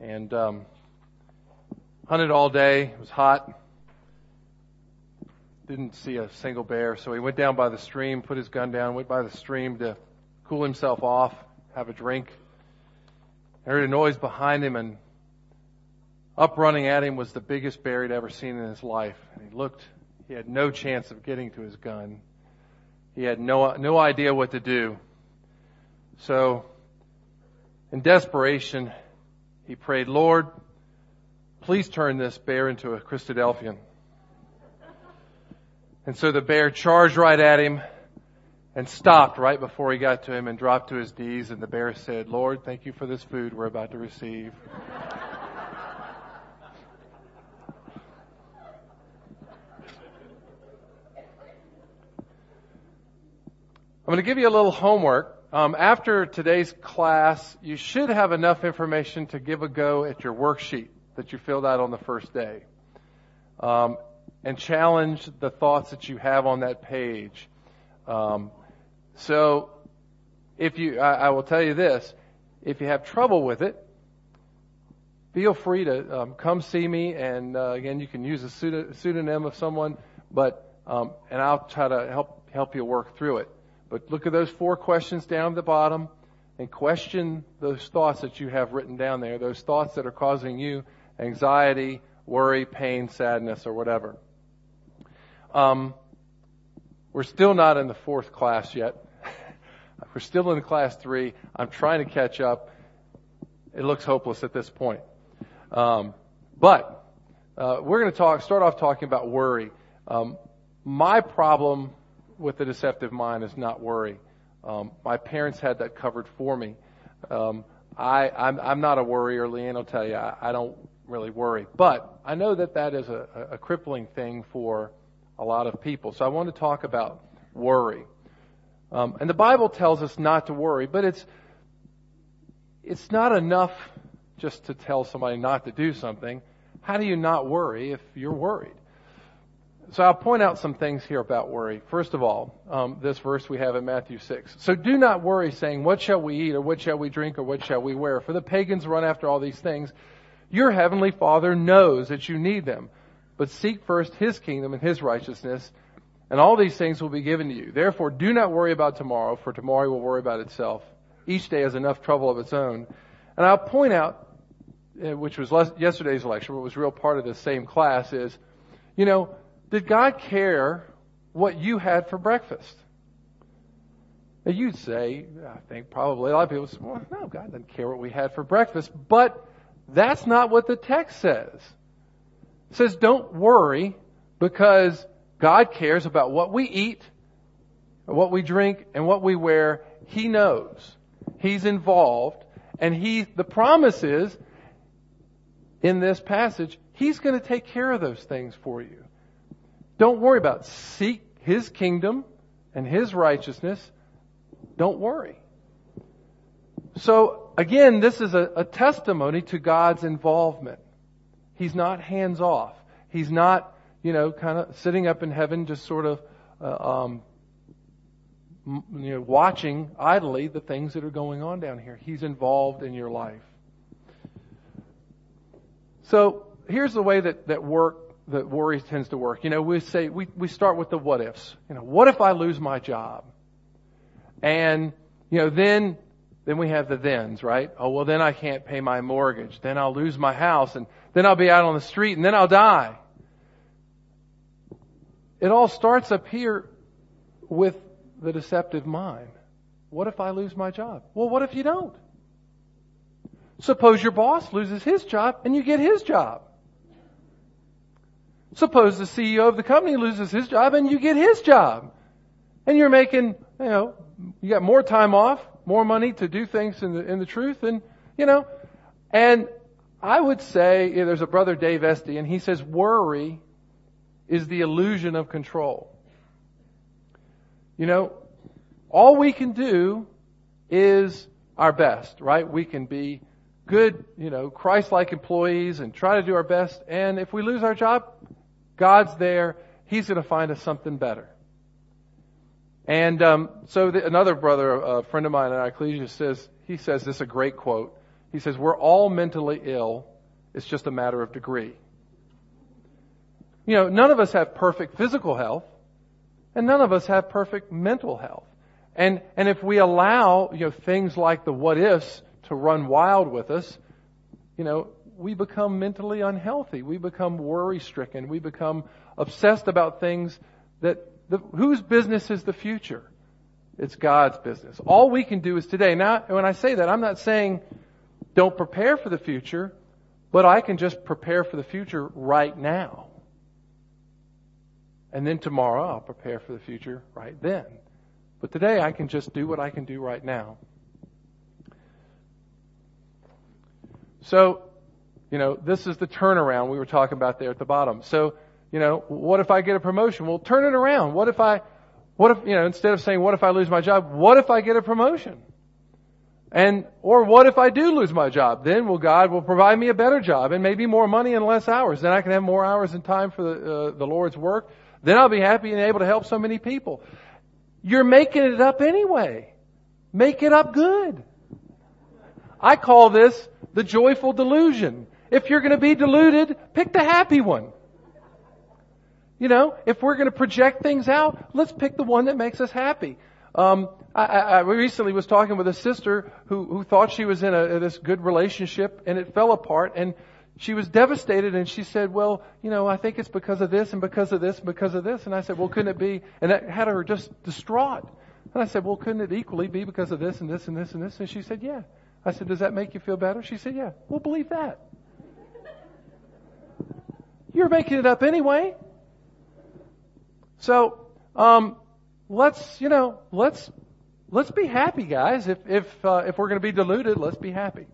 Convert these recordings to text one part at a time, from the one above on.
and hunted all day. It was hot. Didn't see a single bear, so he went down by the stream, put his gun down, went by the stream to cool himself off, have a drink. I heard a noise behind him, and up running at him was the biggest bear he'd ever seen in his life. And he looked, he had no chance of getting to his gun. He had no idea what to do. So, in desperation, he prayed, "Lord, please turn this bear into a Christadelphian." And so the bear charged right at him and stopped right before he got to him and dropped to his knees. And the bear said, "Lord, thank you for this food we're about to receive." I'm going to give you a little homework. After today's class, you should have enough information to give a go at your worksheet that you filled out on the first day. And challenge the thoughts that you have on that page. So, I will tell you this, if you have trouble with it, feel free to come see me, and again, you can use a pseudonym of someone, but and I'll try to help you work through it. But look at those 4 questions down at the bottom, and question those thoughts that you have written down there, those thoughts that are causing you anxiety, worry, pain, sadness, or whatever. We're still not in the 4th class yet. We're still in class 3. I'm trying to catch up. It looks hopeless at this point. But we're going to start off talking about worry. My problem with the deceptive mind is not worry. My parents had that covered for me. I'm not a worrier. Leanne will tell you I don't really worry. But I know that is a crippling thing for a lot of people. So I want to talk about worry. And the Bible tells us not to worry, but it's not enough just to tell somebody not to do something. How do you not worry if you're worried? So I'll point out some things here about worry. First of all, this verse we have in Matthew 6. "So do not worry, saying, 'What shall we eat, or what shall we drink, or what shall we wear?' For the pagans run after all these things. Your heavenly Father knows that you need them. But seek first His kingdom and His righteousness, and all these things will be given to you. Therefore, do not worry about tomorrow, for tomorrow will worry about itself. Each day has enough trouble of its own." And I'll point out, which was yesterday's lecture, but was real part of the same class, is, did God care what you had for breakfast? Now you'd say, I think probably a lot of people say, well, no, God doesn't care what we had for breakfast. But that's not what the text says. It says don't worry because God cares about what we eat, what we drink, and what we wear. He knows. He's involved. And the promise is, in this passage, He's going to take care of those things for you. Don't worry about it. Seek His kingdom and His righteousness. Don't worry. So, again, this is a testimony to God's involvement. He's not hands off. He's not, kind of sitting up in heaven just sort of, watching idly the things that are going on down here. He's involved in your life. So, here's the way that worry tends to work. We start with the what ifs. What if I lose my job? And, then we have the thens, right? Oh, well, then I can't pay my mortgage. Then I'll lose my house, and then I'll be out on the street, and then I'll die. It all starts up here with the deceptive mind. What if I lose my job? Well, what if you don't? Suppose your boss loses his job and you get his job. Suppose the CEO of the company loses his job and you get his job. And you're making, you got more time off, more money to do things in the truth, and, and I would say, there's a brother, Dave Esty, and he says worry is the illusion of control. All we can do is our best, right? We can be good, Christ-like employees and try to do our best. And if we lose our job, God's there. He's going to find us something better. And another brother, a friend of mine at Ecclesia, says this is a great quote. He says, we're all mentally ill. It's just a matter of degree. You know, none of us have perfect physical health, and none of us have perfect mental health. And if we allow, things like the what ifs to run wild with us, we become mentally unhealthy. We become worry stricken. We become obsessed about things whose business is the future? It's God's business. All we can do is today. Now, when I say that, I'm not saying don't prepare for the future, but I can just prepare for the future right now. And then tomorrow I'll prepare for the future right then. But today I can just do what I can do right now. So, this is the turnaround we were talking about there at the bottom. So, what if I get a promotion? Well, turn it around. What if, instead of saying, what if I lose my job? What if I get a promotion? Or what if I do lose my job? Then, God will provide me a better job and maybe more money and less hours. Then I can have more hours and time for the Lord's work. Then I'll be happy and able to help so many people. You're making it up anyway. Make it up good. I call this the joyful delusion. If you're going to be deluded, pick the happy one. If we're going to project things out, let's pick the one that makes us happy. I recently was talking with a sister who thought she was in this good relationship and it fell apart, and she was devastated, and she said, well, I think it's because of this and because of this and because of this. And I said, well, couldn't it be? And that had her just distraught. And I said, well, couldn't it equally be because of this and this and this and this? And she said, yeah. I said, does that make you feel better? She said, yeah. We'll believe that. You're making it up anyway. So, let's be happy, guys. If we're going to be deluded, let's be happy.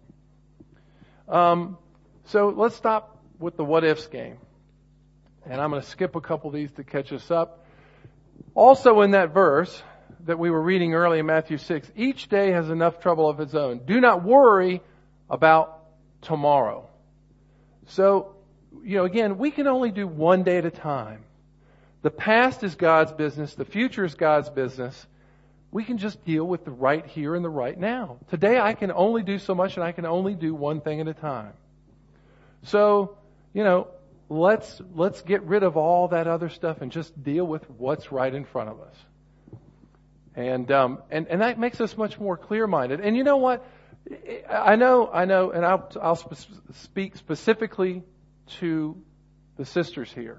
So let's stop with the what ifs game. And I'm going to skip a couple of these to catch us up. Also in that verse that we were reading early in Matthew 6, each day has enough trouble of its own. Do not worry about tomorrow. So, again, we can only do one day at a time. The past is God's business. The future is God's business. We can just deal with the right here and the right now. Today I can only do so much, and I can only do one thing at a time. So, let's get rid of all that other stuff and just deal with what's right in front of us. And that makes us much more clear-minded. And you know what? I know, and I'll speak specifically to the sisters here.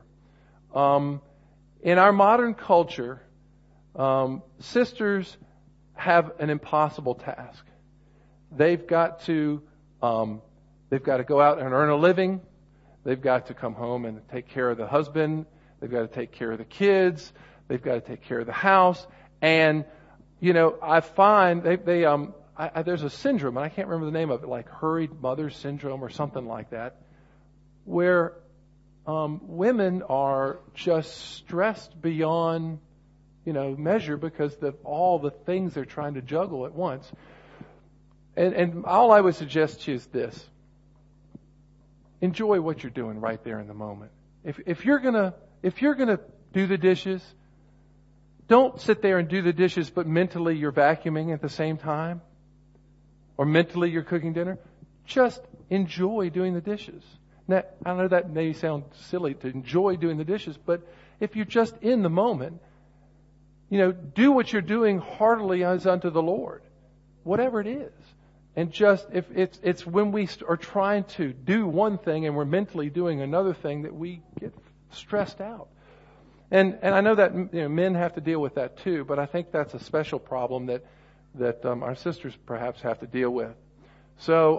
In our modern culture, sisters have an impossible task. They've got to go out and earn a living. They've got to come home and take care of the husband. They've got to take care of the kids. They've got to take care of the house. And, I find there's a syndrome, and I can't remember the name of it, like hurried mother syndrome or something like that, where women are just stressed beyond, measure because of all the things they're trying to juggle at once. And all I would suggest to you is this. Enjoy what you're doing right there in the moment. If you're gonna do the dishes, don't sit there and do the dishes, but mentally you're vacuuming at the same time, or mentally you're cooking dinner. Just enjoy doing the dishes. Now, I know that may sound silly to enjoy doing the dishes, but if you're just in the moment, do what you're doing heartily as unto the Lord, whatever it is. And just, if it's when we are trying to do one thing and we're mentally doing another thing that we get stressed out. And I know that men have to deal with that too, but I think that's a special problem that our sisters perhaps have to deal with. So,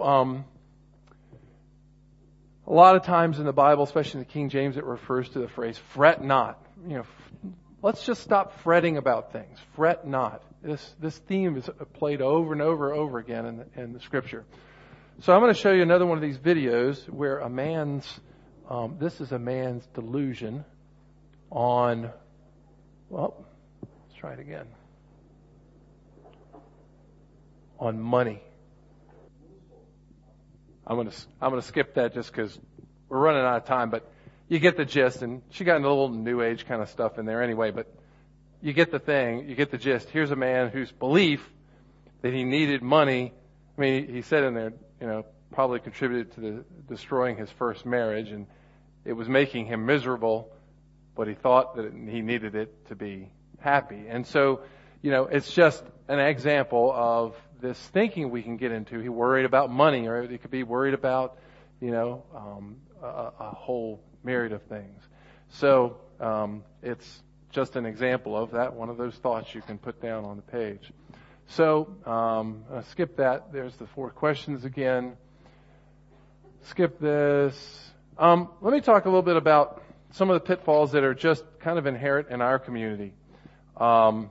a lot of times in the Bible, especially in the King James, it refers to the phrase, fret not. Let's just stop fretting about things. Fret not. This theme is played over and over again in the Scripture. So I'm going to show you another one of these videos where this is a man's delusion on, let's try it again, on money. I'm going to skip that just because we're running out of time, but you get the gist, and she got into a little New Age kind of stuff in there anyway, but you get the thing, you get the gist. Here's a man whose belief that he needed money I mean, he said in there, probably contributed to destroying his first marriage, and it was making him miserable, but he thought that he needed it to be happy. And so, it's just an example of this thinking we can get into. He worried about money, or he could be worried about, a whole myriad of things. So, it's just an example of that, one of those thoughts you can put down on the page. So, I'll skip that. There's the 4 questions again. Skip this. Let me talk a little bit about some of the pitfalls that are just kind of inherent in our community. And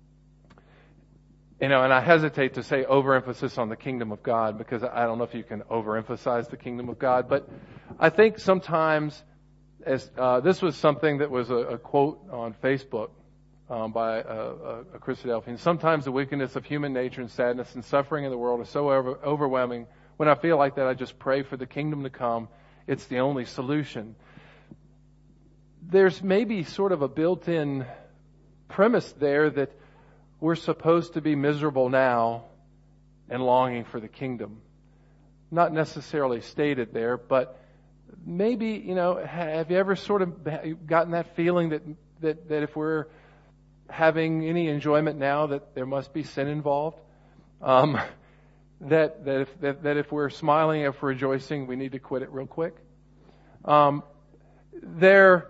I hesitate to say overemphasis on the kingdom of God, because I don't know if you can overemphasize the kingdom of God, but I think sometimes, this was something that was a quote on Facebook by a Christadelphian. Sometimes the wickedness of human nature and sadness and suffering in the world is so overwhelming. When I feel like that, I just pray for the kingdom to come. It's the only solution. There's maybe sort of a built-in premise there that we're supposed to be miserable now and longing for the kingdom. Not necessarily stated there, but maybe, have you ever sort of gotten that feeling that if we're having any enjoyment now, that there must be sin involved? That if we're smiling, if we're rejoicing, we need to quit it real quick. There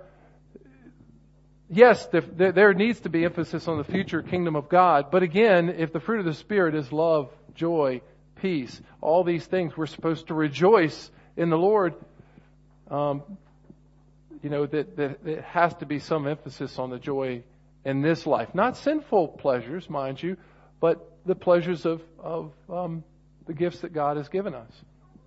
needs to be emphasis on the future kingdom of God. But again, if the fruit of the Spirit is love, joy, peace, all these things, we're supposed to rejoice in the Lord. That it has to be some emphasis on the joy in this life. Not sinful pleasures, mind you, but the pleasures of the gifts that God has given us.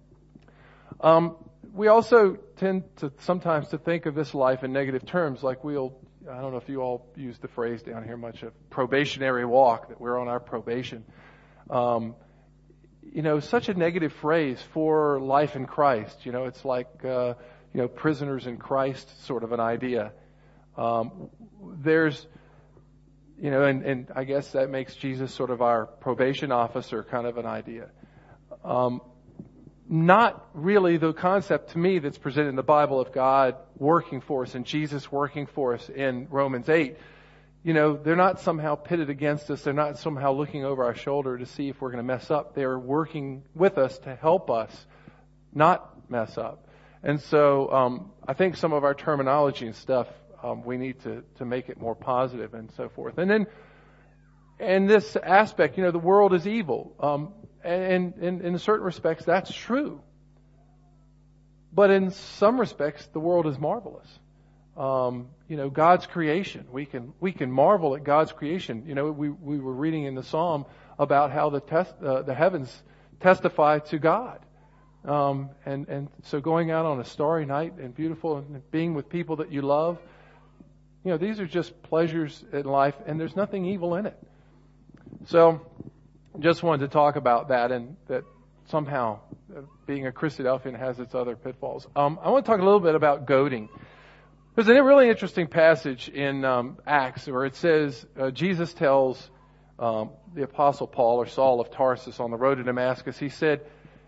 We also tend to sometimes to think of this life in negative terms, like I don't know if you all use the phrase down here much, of probationary walk, that we're on our probation. Such a negative phrase for life in Christ. It's like, prisoners in Christ sort of an idea. There's, and I guess that makes Jesus sort of our probation officer kind of an idea. Not really the concept to me that's presented in the Bible of God working for us and Jesus working for us in Romans 8. They're not somehow pitted against us. They're not somehow looking over our shoulder to see if we're going to mess up. They're working with us to help us not mess up. And so I think some of our terminology and stuff, we need to make it more positive and so forth. And then, in this aspect, the world is evil. And in certain respects, that's true. But in some respects, the world is marvelous. God's creation. We can marvel at God's creation. We were reading in the Psalm about how the heavens testify to God. And so going out on a starry night and beautiful and being with people that you love, these are just pleasures in life, and there's nothing evil in it. So, just wanted to talk about that, and that somehow being a Christadelphian has its other pitfalls. I want to talk a little bit about goading. There's a really interesting passage in Acts where it says, Jesus tells the Apostle Paul, or Saul of Tarsus, on the road to Damascus, he said,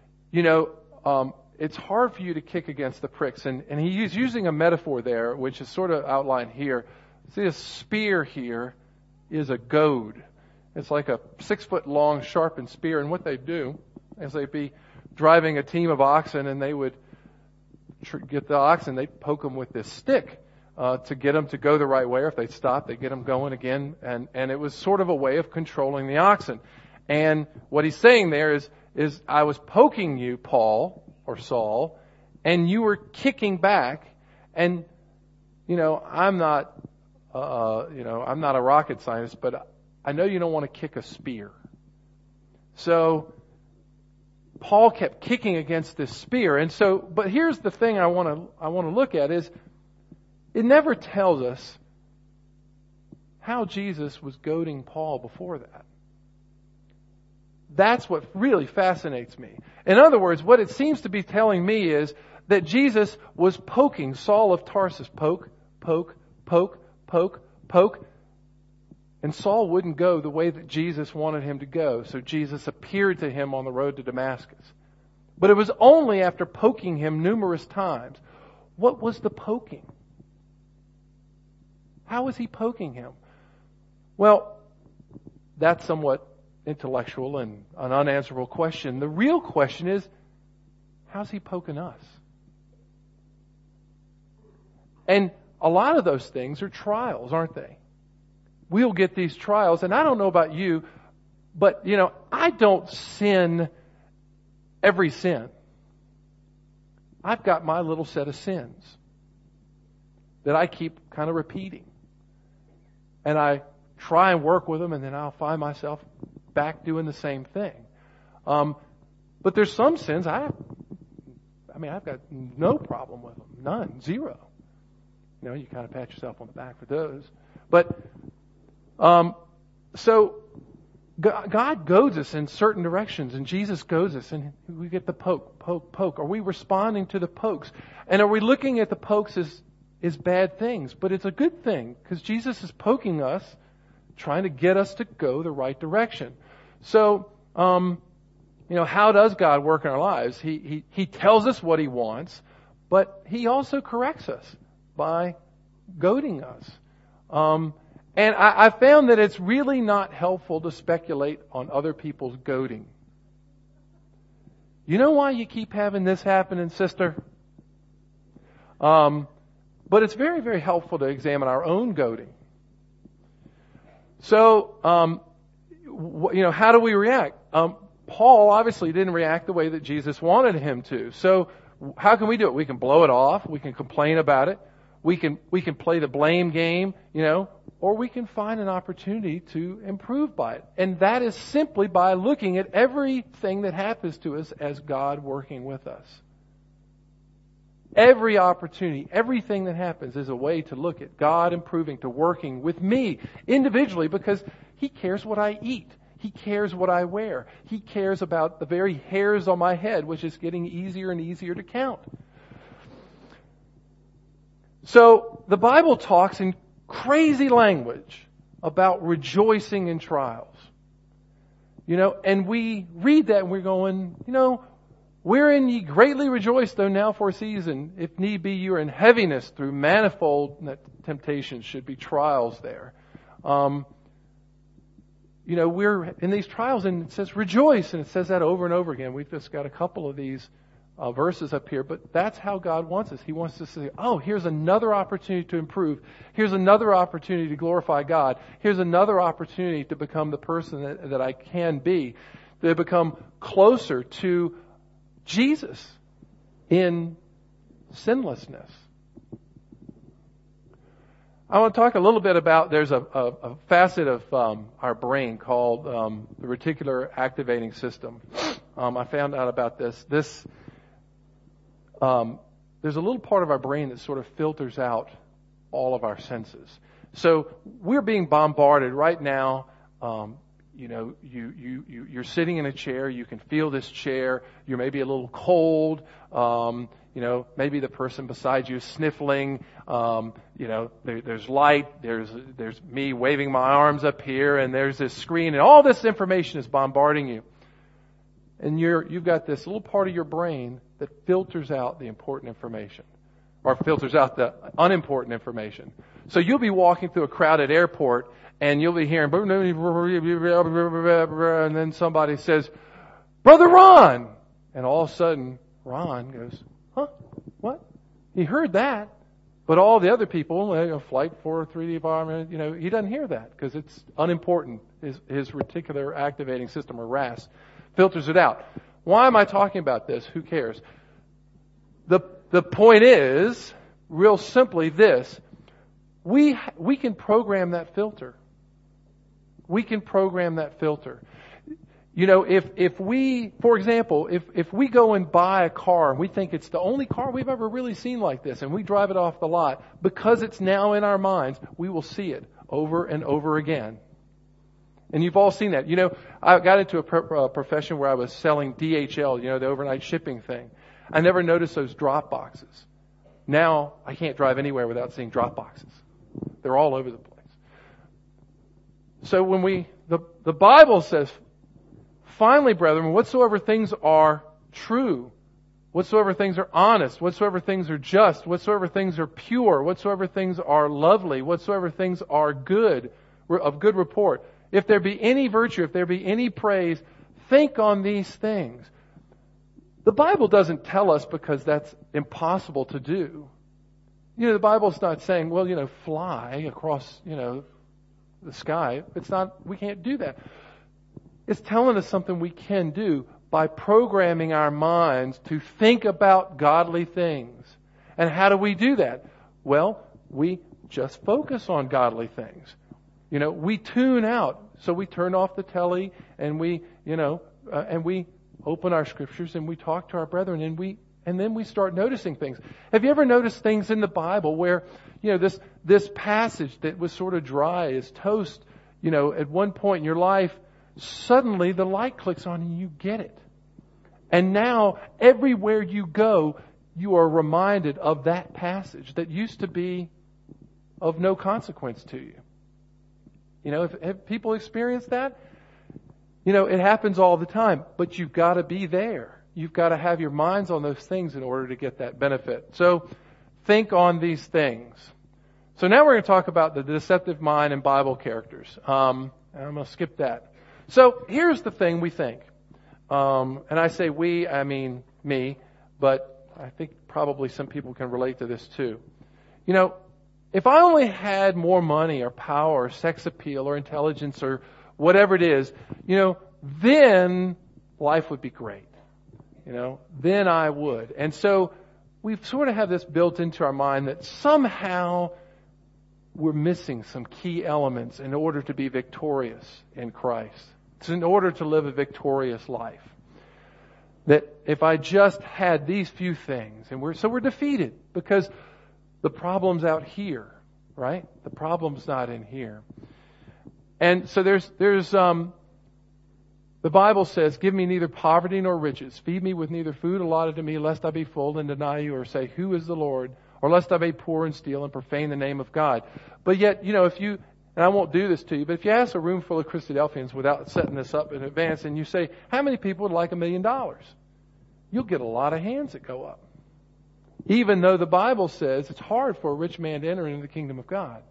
it's hard for you to kick against the pricks. And he's using a metaphor there, which is sort of outlined here. See, a spear here is a goad. It's like a 6-foot-long sharpened spear. And what they do is they'd be driving a team of oxen, and they would get the oxen, they'd poke them with this stick to get them to go the right way. Or if they'd stop, they'd get them going again. And it was sort of a way of controlling the oxen. And what he's saying there is I was poking you, Paul, or Saul, and you were kicking back. And, I'm not a rocket scientist, but I know you don't want to kick a spear. So Paul kept kicking against this spear. And so, but here's the thing I want to look at is it never tells us how Jesus was goading Paul before that. That's what really fascinates me. In other words, what it seems to be telling me is that Jesus was poking Saul of Tarsus. Poke, poke, poke, poke, poke. And Saul wouldn't go the way that Jesus wanted him to go, so Jesus appeared to him on the road to Damascus. But it was only after poking him numerous times. What was the poking? How was he poking him? Well, that's somewhat intellectual and an unanswerable question. The real question is, how's he poking us? And a lot of those things are trials, aren't they? We'll get these trials, and I don't know about you, but, I don't sin every sin. I've got my little set of sins that I keep kind of repeating. And I try and work with them, and then I'll find myself back doing the same thing. But there's some sins I've got no problem with them. None. Zero. You kind of pat yourself on the back for those. But, so God goads us in certain directions, and Jesus goads us, and we get the poke. Are we responding to the pokes? And are we looking at the pokes as bad things? But it's a good thing, because Jesus is poking us, trying to get us to go the right direction. So, how does God work in our lives? He tells us what He wants, but He also corrects us by goading us. And I found that it's really not helpful to speculate on other people's goading. You know why you keep having this happening, sister? But it's very, very helpful to examine our own goading. So, how do we react? Paul obviously didn't react the way that Jesus wanted him to. So, how can we do it? We can blow it off. We can complain about it. We can play the blame game, or we can find an opportunity to improve by it. And that is simply by looking at everything that happens to us as God working with us. Every opportunity, everything that happens is a way to look at God improving, to working with me individually, because He cares what I eat. He cares what I wear. He cares about the very hairs on my head, which is getting easier and easier to count. So, the Bible talks in crazy language about rejoicing in trials. And we read that and we're going, wherein ye greatly rejoice, though now for a season, if need be, you are in heaviness through manifold temptations, should be trials there. We're in these trials, and it says rejoice, and it says that over and over again. We've just got a couple of these verses up here, but that's how God wants us. He wants us to say, here's another opportunity to improve. Here's another opportunity to glorify God. Here's another opportunity to become the person that I can be, to become closer to Jesus in sinlessness. I want to talk a little bit about, there's a facet of our brain called the reticular activating system. I found out about this. There's a little part of our brain that sort of filters out all of our senses. So we're being bombarded right now. You're sitting in a chair. You can feel this chair. You're maybe a little cold. Maybe the person beside you is sniffling. There's light. There's me waving my arms up here, and there's this screen, and all this information is bombarding you. And you've got this little part of your brain that filters out the important information, or filters out the unimportant information. So you'll be walking through a crowded airport, and you'll be hearing, and then somebody says, "Brother Ron," and all of a sudden Ron goes, "Huh? What?" He heard that, but all the other people, Flight 435, he doesn't hear that because it's unimportant. His reticular activating system, or RAS, filters it out. Why am I talking about this? Who cares? The point is, real simply this: we can program that filter. We can program that filter. If we, for example, if we go and buy a car and we think it's the only car we've ever really seen like this, and we drive it off the lot, because it's now in our minds, we will see it over and over again. And you've all seen that. I got into a profession where I was selling DHL, the overnight shipping thing. I never noticed those drop boxes. Now, I can't drive anywhere without seeing drop boxes. They're all over the place. So when the Bible says, finally, brethren, whatsoever things are true, whatsoever things are honest, whatsoever things are just, whatsoever things are pure, whatsoever things are lovely, whatsoever things are good, of good report, if there be any virtue, if there be any praise, think on these things. The Bible doesn't tell us because that's impossible to do. The Bible's not saying, well, fly across, the sky. It's not, we can't do that. It's telling us something we can do by programming our minds to think about godly things. And how do we do that? Well, we just focus on godly things. We tune out. So we turn off the telly and we open our scriptures and we talk to our brethren and then we start noticing things. Have you ever noticed things in the Bible where, this passage that was sort of dry as toast, at one point in your life, suddenly the light clicks on and you get it. And now everywhere you go, you are reminded of that passage that used to be of no consequence to you. Have people experienced that? It happens all the time, but you've got to be there. You've got to have your minds on those things in order to get that benefit. So think on these things. So now we're going to talk about the deceptive mind and Bible characters. And I'm going to skip that. So here's the thing we think. And I say we, I mean me, but I think probably some people can relate to this too. If I only had more money or power or sex appeal or intelligence or whatever it is, then life would be great. Then I would. And so we sort of have this built into our mind that somehow we're missing some key elements in order to be victorious in Christ. It's in order to live a victorious life. That if I just had these few things, and we're defeated because the problem's out here, right? The problem's not in here. And so there's the Bible says, give me neither poverty nor riches. Feed me with neither food allotted to me, lest I be full and deny you or say, who is the Lord? Or lest I be poor and steal and profane the name of God. But yet, if you, and I won't do this to you, but if you ask a room full of Christadelphians without setting this up in advance and you say, how many people would like $1 million? You'll get a lot of hands that go up. Even though the Bible says it's hard for a rich man to enter into the kingdom of God.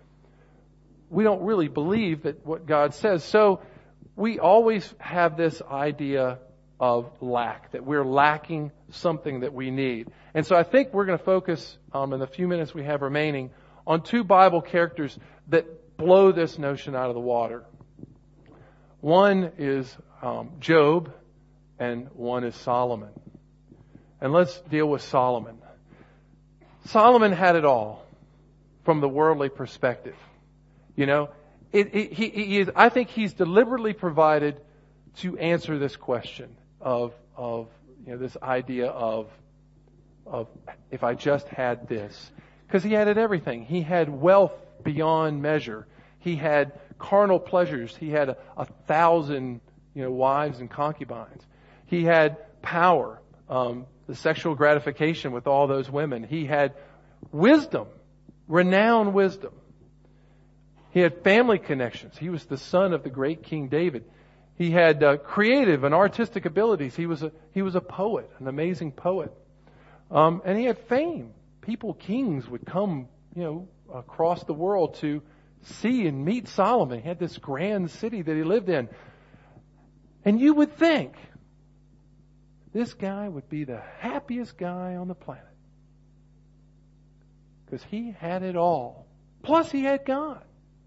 We don't really believe that what God says. So we always have this idea of lack, that we're lacking something that we need. And so I think we're going to focus in the few minutes we have remaining on two Bible characters that blow this notion out of the water. One is Job and one is Solomon. And let's deal with Solomon. Solomon had it all from the worldly perspective. I think he's deliberately provided to answer this question of this idea of if I just had this. Because he had it everything. He had wealth beyond measure. He had carnal pleasures. He had 1,000 wives and concubines. He had power, the sexual gratification with all those women. He had wisdom, renowned wisdom. He had family connections. He was the son of the great King David. He had creative and artistic abilities. He was a poet, an amazing poet. And he had fame. Kings would come, across the world to see and meet Solomon. He had this grand city that he lived in. And you would think this guy would be the happiest guy on the planet. Because he had it all. Plus he had God.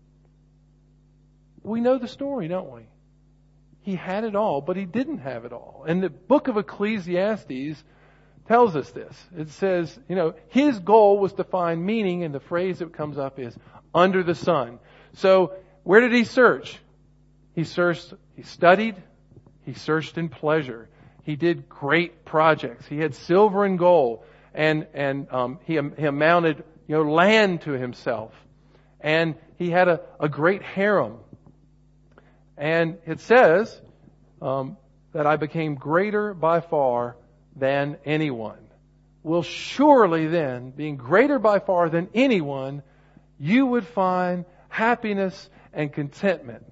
We know the story, don't we? He had it all, but he didn't have it all. And the book of Ecclesiastes tells us this. It says, his goal was to find meaning, and the phrase that comes up is under the sun. So where did he search? He studied, he searched in pleasure. He did great projects. He had silver and gold, and he amounted land to himself. And he had a great harem. And it says that I became greater by far than anyone. Well, surely then, being greater by far than anyone, you would find happiness and contentment.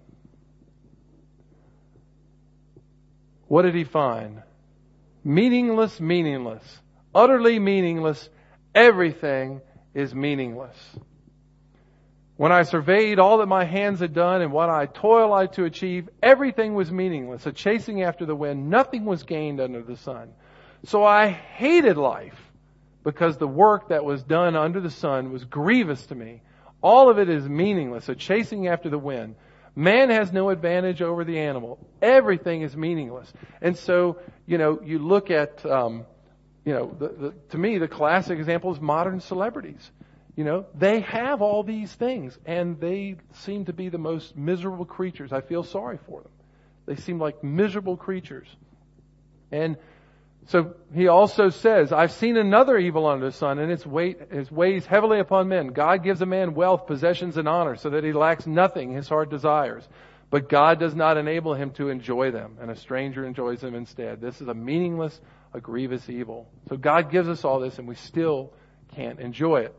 What did he find? Meaningless, meaningless. Utterly meaningless. Everything is meaningless. When I surveyed all that my hands had done and what I toiled to achieve, everything was meaningless, a chasing after the wind. Nothing was gained under the sun. So I hated life because the work that was done under the sun was grievous to me. All of it is meaningless, a chasing after the wind. Man has no advantage over the animal. Everything is meaningless. And so, you look at, to me, the classic example is modern celebrities. They have all these things, and they seem to be the most miserable creatures. I feel sorry for them. They seem like miserable creatures. And so he also says, I've seen another evil under the sun, and its weighs heavily upon men. God gives a man wealth, possessions, and honor, so that he lacks nothing his heart desires. But God does not enable him to enjoy them, and a stranger enjoys them instead. This is a meaningless, a grievous evil. So God gives us all this, and we still can't enjoy it.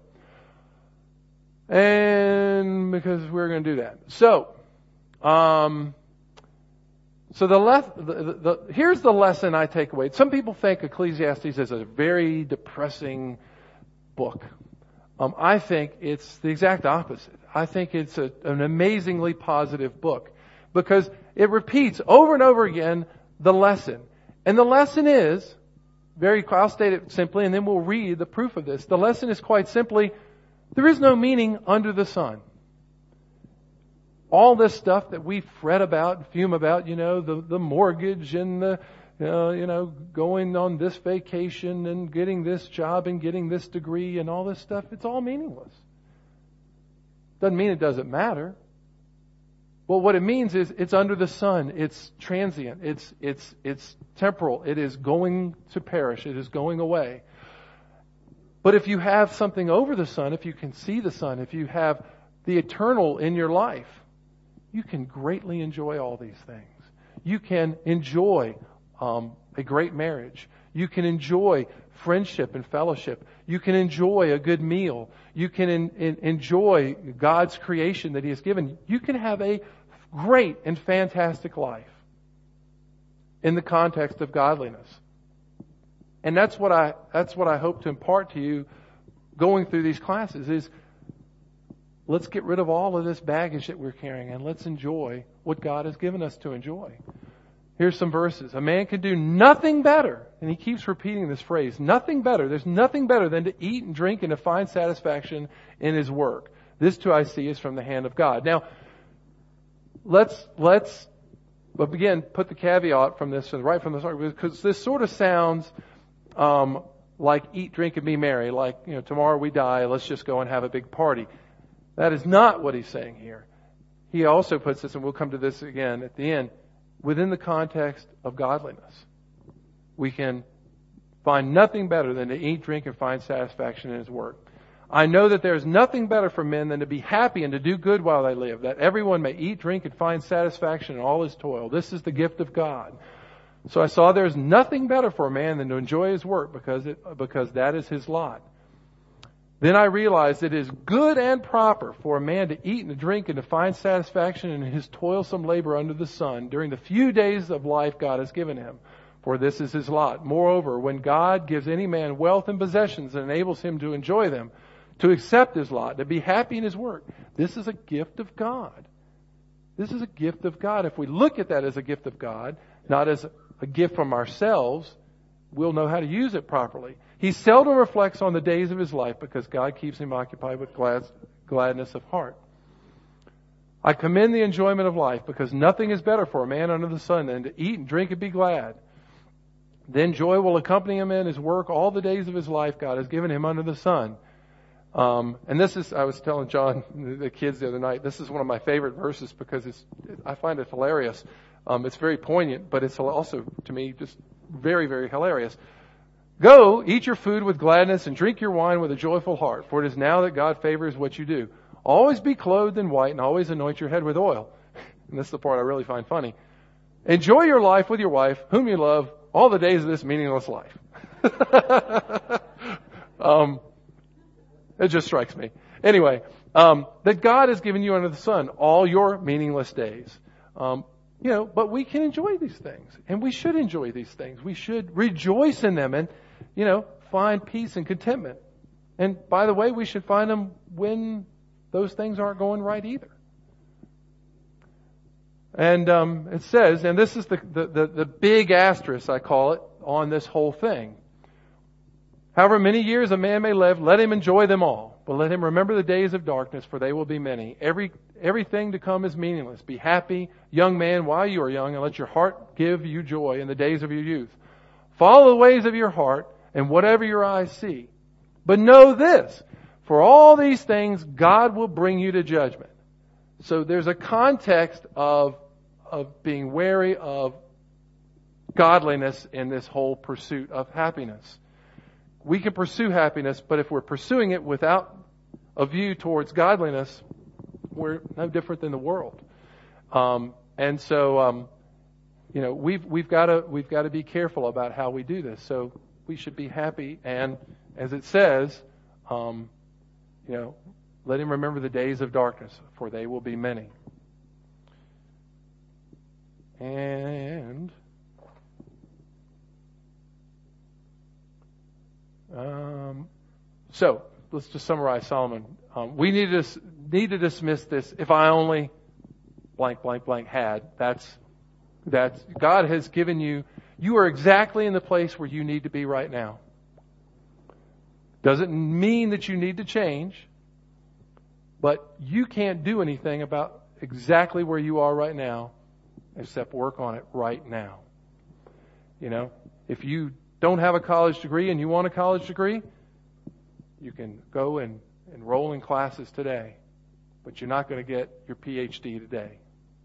And because we're going to do that. Here's the lesson I take away. Some people think Ecclesiastes is a very depressing book. I think it's the exact opposite. I think it's an amazingly positive book because it repeats over and over again the lesson. And the lesson is, I'll state it simply and then we'll read the proof of this. The lesson is quite simply, there is no meaning under the sun. All this stuff that we fret about, fume about, the mortgage and the, going on this vacation and getting this job and getting this degree and all this stuff, it's all meaningless. Doesn't mean it doesn't matter. Well, what it means is it's under the sun. It's transient. It's temporal. It is going to perish. It is going away. But if you have something over the sun, if you can see the sun, if you have the eternal in your life, you can greatly enjoy all these things. You can enjoy a great marriage. You can enjoy friendship and fellowship. You can enjoy a good meal. You can enjoy God's creation that He has given. You can have a great and fantastic life in the context of godliness. And that's what I hope to impart to you going through these classes is let's get rid of all of this baggage that we're carrying and let's enjoy what God has given us to enjoy. Here's some verses. A man can do nothing better, and he keeps repeating this phrase, nothing better. There's nothing better than to eat and drink and to find satisfaction in his work. This too I see is from the hand of God. Now, let's again put the caveat from this right from the start, because this sort of sounds like eat, drink, and be merry. Like, tomorrow we die, let's just go and have a big party. That is not what he's saying here. He also puts this, and we'll come to this again at the end, within the context of godliness. We can find nothing better than to eat, drink, and find satisfaction in his work. I know that there is nothing better for men than to be happy and to do good while they live, that everyone may eat, drink, and find satisfaction in all his toil. This is the gift of God. So I saw there is nothing better for a man than to enjoy his work because that is his lot. Then I realized it is good and proper for a man to eat and to drink and to find satisfaction in his toilsome labor under the sun during the few days of life God has given him, for this is his lot. Moreover, when God gives any man wealth and possessions and enables him to enjoy them, to accept his lot, to be happy in his work, this is a gift of God. This is a gift of God. If we look at that as a gift of God, not as a gift from ourselves, we'll know how to use it properly. He seldom reflects on the days of his life because God keeps him occupied with gladness of heart. I commend the enjoyment of life because nothing is better for a man under the sun than to eat and drink and be glad. Then joy will accompany him in his work all the days of his life God has given him under the sun. And this is, I was telling John, the kids the other night, this is one of my favorite verses because I find it hilarious. It's very poignant, but it's also, to me, just very, very hilarious. Go, eat your food with gladness and drink your wine with a joyful heart, for it is now that God favors what you do. Always be clothed in white and always anoint your head with oil. And this is the part I really find funny. Enjoy your life with your wife, whom you love, all the days of this meaningless life. It just strikes me. Anyway, that God has given you under the sun all your meaningless days. But we can enjoy these things, and we should enjoy these things. We should rejoice in them and, find peace and contentment. And by the way, we should find them when those things aren't going right either. And it says, and this is the big asterisk, I call it, on this whole thing. However many years a man may live, let him enjoy them all. But let him remember the days of darkness, for they will be many. Everything to come is meaningless. Be happy, young man, while you are young, and let your heart give you joy in the days of your youth. Follow the ways of your heart, and whatever your eyes see. But know this, for all these things God will bring you to judgment. So there's a context of being wary of godliness in this whole pursuit of happiness. We can pursue happiness, but if we're pursuing it without a view towards godliness, we're no different than the world. We've got to be careful about how we do this. So we should be happy, and as it says, let him remember the days of darkness, for they will be many. And so let's just summarize Solomon. We need to dismiss this. If I only blank blank blank had. That's God has given you. You are exactly in the place where you need to be right now. Doesn't mean that you need to change, but you can't do anything about exactly where you are right now except work on it right now. If you don't have a college degree and you want a college degree, you can go and enroll in classes today, but you're not going to get your PhD today.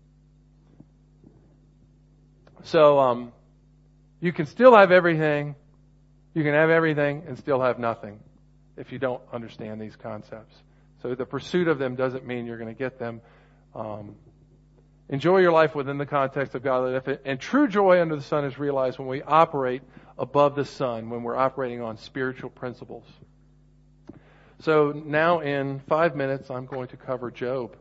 So you can still have everything. You can have everything and still have nothing if you don't understand these concepts. So the pursuit of them doesn't mean you're going to get them. Enjoy your life within the context of godly life. And true joy under the sun is realized when we operate above the sun, when we're operating on spiritual principles. So now in 5 minutes, I'm going to cover Job.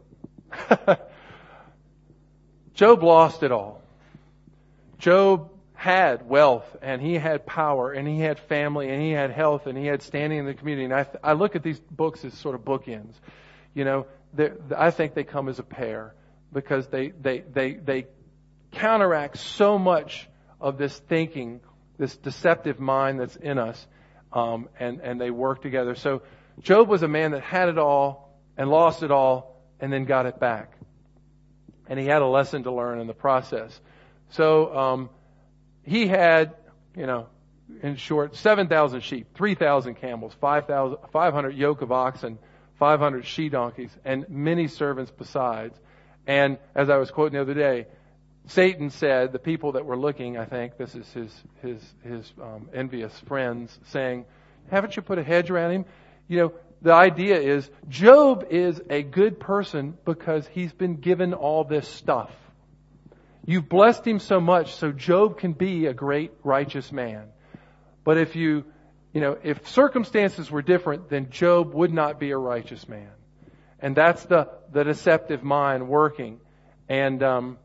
Job lost it all. Job had wealth, and he had power, and he had family, and he had health, and he had standing in the community. And I look at these books as sort of bookends. I think they come as a pair because they counteract so much of this thinking, this deceptive mind that's in us, and they work together. So Job was a man that had it all and lost it all and then got it back. And he had a lesson to learn in the process. So he had, in short, 7,000 sheep, 3,000 camels, 500 yoke of oxen, 500 she-donkeys, and many servants besides. And as I was quoting the other day, Satan said, the people that were looking, I think, this is his envious friends, saying, haven't you put a hedge around him? The idea is Job is a good person because he's been given all this stuff. You've blessed him so much so Job can be a great righteous man. But if circumstances were different, then Job would not be a righteous man. And that's the deceptive mind working. And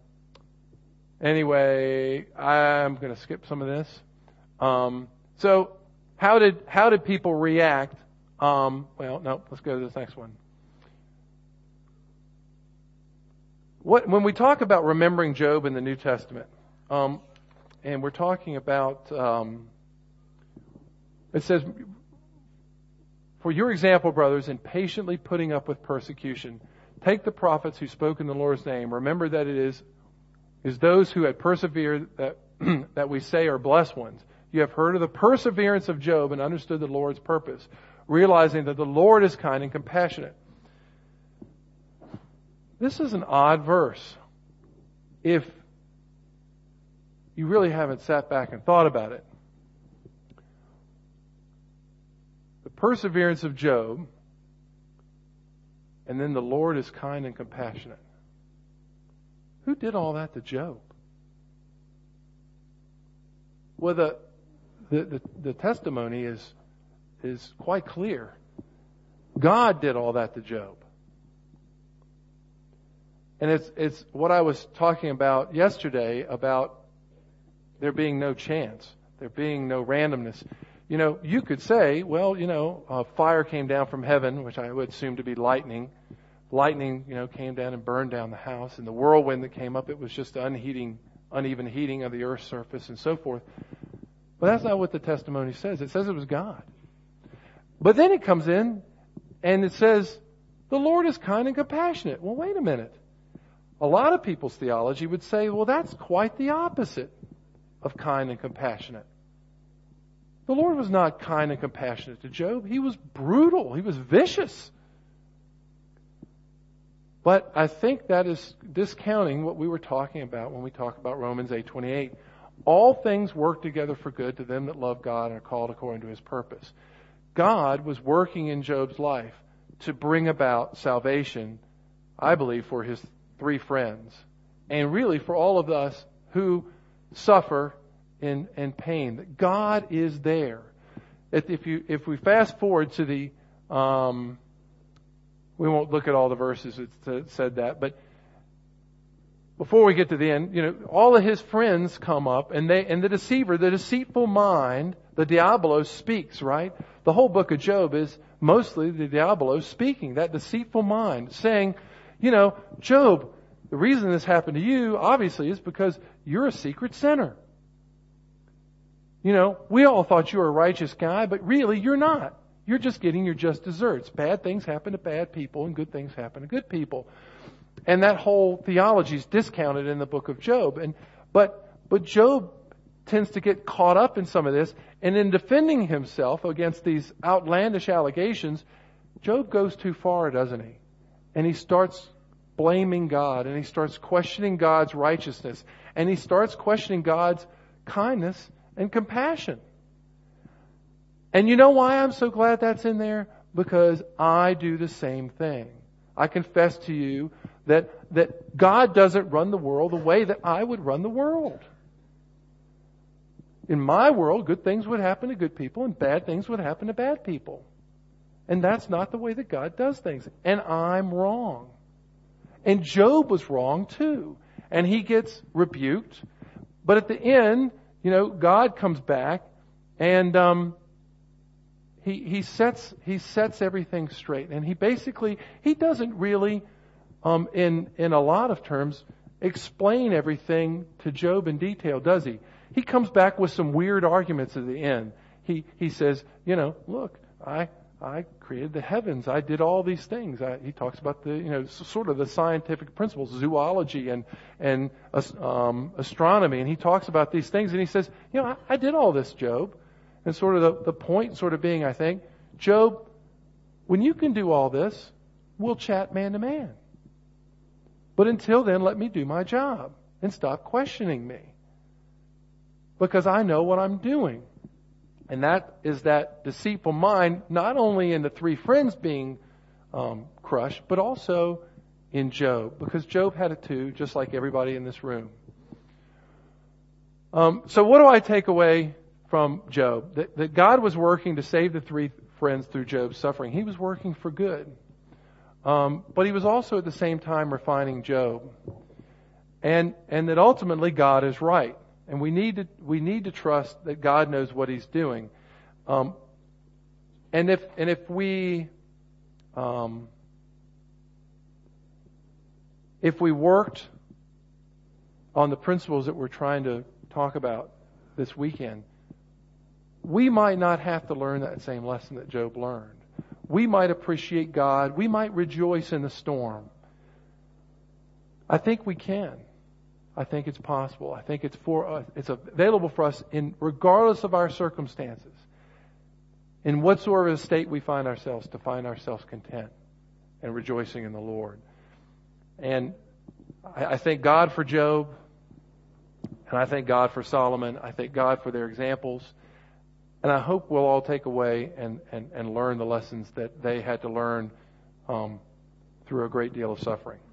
anyway, I'm going to skip some of this. So how did people react? Let's go to this next one. When we talk about remembering Job in the New Testament, and we're talking about, it says, for your example, brothers, in patiently putting up with persecution, take the prophets who spoke in the Lord's name. Remember that it is those who had persevered that we say are blessed ones. You have heard of the perseverance of Job and understood the Lord's purpose, realizing that the Lord is kind and compassionate. This is an odd verse if you really haven't sat back and thought about it. The perseverance of Job, and then the Lord is kind and compassionate. Who did all that to Job? Well, the testimony is quite clear. God did all that to Job. And it's what I was talking about yesterday about there being no chance, there being no randomness. You know, you could say, well, you know, fire came down from heaven, which I would assume to be lightning. Lightning, you know, came down and burned down the house. And the whirlwind that came up, it was just uneven heating of the earth's surface and so forth. But that's not what the testimony says. It says it was God. But then it comes in and it says, the Lord is kind and compassionate. Well, wait a minute. A lot of people's theology would say, well, that's quite the opposite of kind and compassionate. The Lord was not kind and compassionate to Job. He was brutal. He was vicious. But I think that is discounting what we were talking about when we talk about Romans 8:28. All things work together for good to them that love God and are called according to His purpose. God was working in Job's life to bring about salvation, I believe, for His 3 friends. And really for all of us who suffer in pain. That God is there. If we fast forward to the... we won't look at all the verses that said that, but before we get to the end, you know, all of his friends come up, and the deceiver, the deceitful mind, the diabolos speaks, right? The whole book of Job is mostly the diabolos speaking, that deceitful mind, saying, you know, Job, the reason this happened to you, obviously, is because you're a secret sinner. You know, we all thought you were a righteous guy, but really you're not. You're just getting your just desserts. Bad things happen to bad people and good things happen to good people. And that whole theology is discounted in the book of Job. But Job tends to get caught up in some of this. And in defending himself against these outlandish allegations, Job goes too far, doesn't he? And he starts blaming God. And he starts questioning God's righteousness. And he starts questioning God's kindness and compassion. And you know why I'm so glad that's in there? Because I do the same thing. I confess to you that God doesn't run the world the way that I would run the world. In my world, good things would happen to good people and bad things would happen to bad people. And that's not the way that God does things. And I'm wrong. And Job was wrong too. And he gets rebuked. But at the end, you know, God comes back and He sets everything straight, and he doesn't really, in a lot of terms, explain everything to Job in detail, does he? He comes back with some weird arguments at the end. He says, you know, look, I created the heavens, I did all these things. He talks about the, you know, sort of the scientific principles, zoology and astronomy, and he talks about these things, and he says, you know, I did all this, Job. And sort of the point sort of being, I think, Job, when you can do all this, we'll chat man to man. But until then, let me do my job and stop questioning me. Because I know what I'm doing. And that is that deceitful mind, not only in the 3 friends being crushed, but also in Job. Because Job had it too, just like everybody in this room. So what do I take away from Job? That God was working to save the 3 friends through Job's suffering. He was working for good. But he was also at the same time refining Job. And that ultimately God is right. And we need to trust that God knows what He's doing. And if we worked on the principles that we're trying to talk about this weekend, we might not have to learn that same lesson that Job learned. We might appreciate God. We might rejoice in the storm. I think we can. I think it's possible. I think it's for us. It's available for us regardless of our circumstances. In whatsoever state we find ourselves, to find ourselves content and rejoicing in the Lord. And I thank God for Job. And I thank God for Solomon. I thank God for their examples. And I hope we'll all take away and learn the lessons that they had to learn through a great deal of suffering.